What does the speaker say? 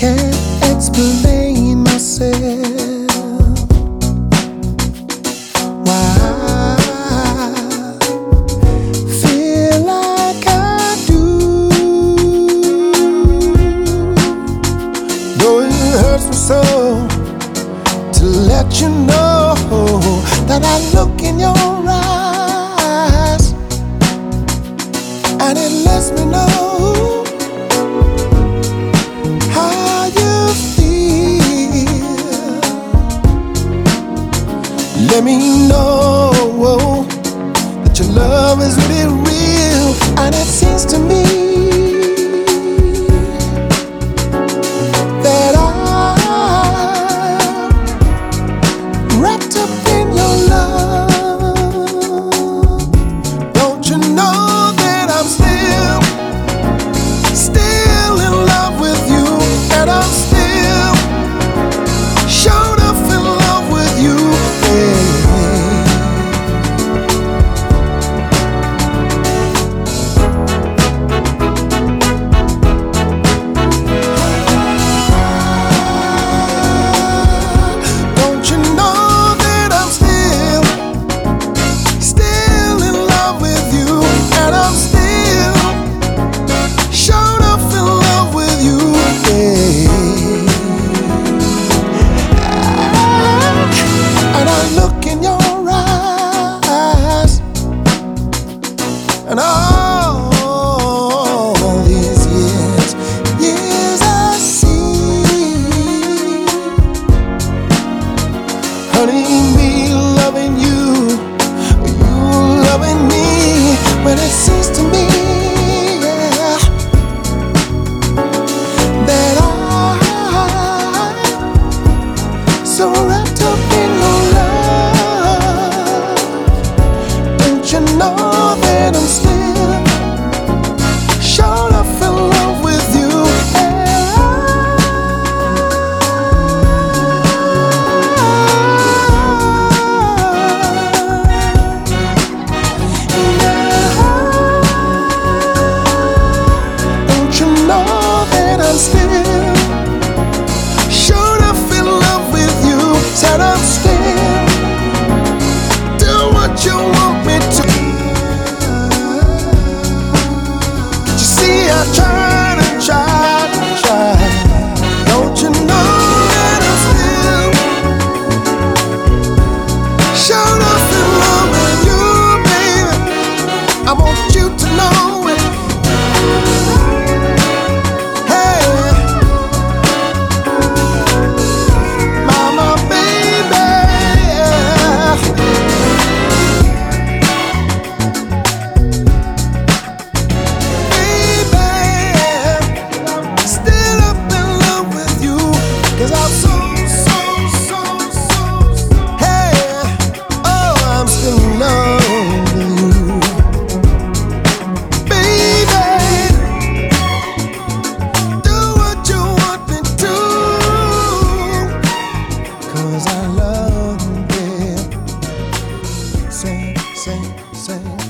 can't explain myself. Why I feel like I do. Though it hurts me so to let you know that I look in your eyes, and it lets me know how you feel. Let me know that your love is really real, and it seems to me that I'm wrapped up in your love. Don't you know that I'm still in love with you, and I'm still showed up in love with you, yeah. Don't you know that I'm still in love with you, and I'm still showed up in love with you, yeah. And I look in your eyes, and all these years I see, honey, me loving you, you loving me, when it seems to me, yeah, that I'm so wrapped up in your love. Don't you know that I'm still showed up in love with you, don't you know that I'm still showed up in love with you, said I'm still do what you want me to. You see, I tried and tried and tried. Don't you know that I'm still showed up in love with you, baby? I want you to know it. Hey, mama, baby, still up in love with you, 'cause I'm hey, oh, I'm still in love with you, baby. Do what you want me to, 'cause I love you, yeah. Sing, sing, sing.